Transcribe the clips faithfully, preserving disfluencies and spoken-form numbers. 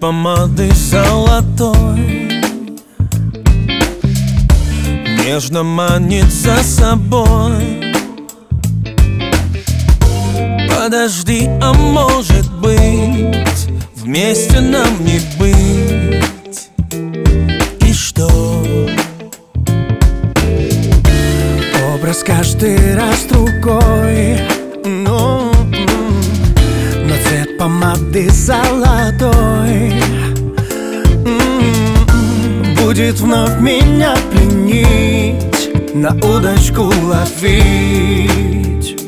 помады золотой нежно манит за собой. Подожди, а может быть вместе нам не быть? И что? Образ каждый раз другой, но, но цвет помады золотой будет вновь меня пленить, на удочку ловить,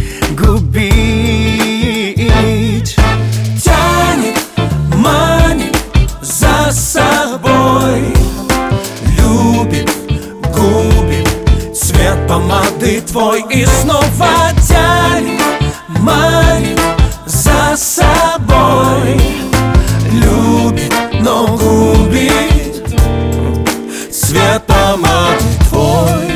губить. Тянет, манит за собой, любит, губит цвет помады твой. И снова тянет, манит за собой, любит, но губит цвет помады твой.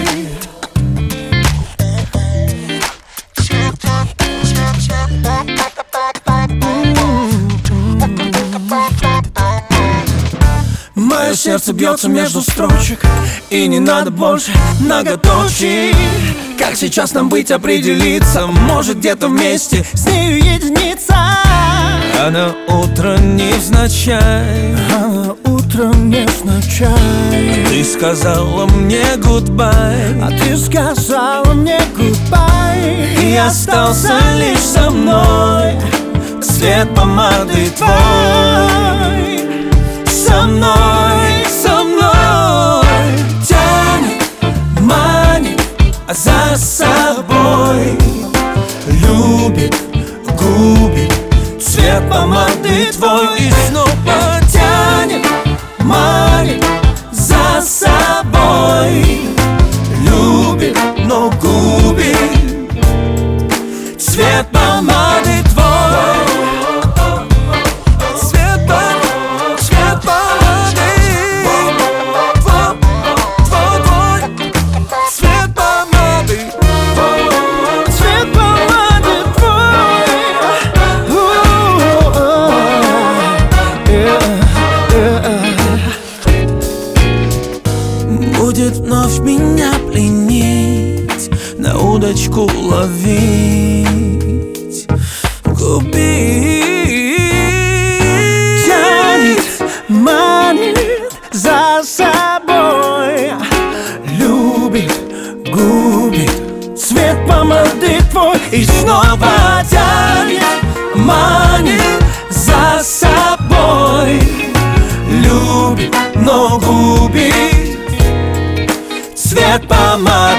Мое сердце бьется между строчек, и не надо больше многоточий. Как сейчас нам быть, определиться? Может, где-то вместе с нею единица. А на утро невзначай, а на утро невзначай ты сказала мне гудбай, а ты сказала мне гудбай. И остался лишь со мной цвет помады твой. Со мной, со мной тянет, манит за собой, любит, губит цвет помады твой. И снова тянет, манит за собой, любит, но губит цвет помады твой. Будет вновь меня пленить, на удочку ловить, губить. Тянет, манит за собой, любит, губит цвет помады твой. И снова тянет, манит за собой, любит, но губит цвет помады.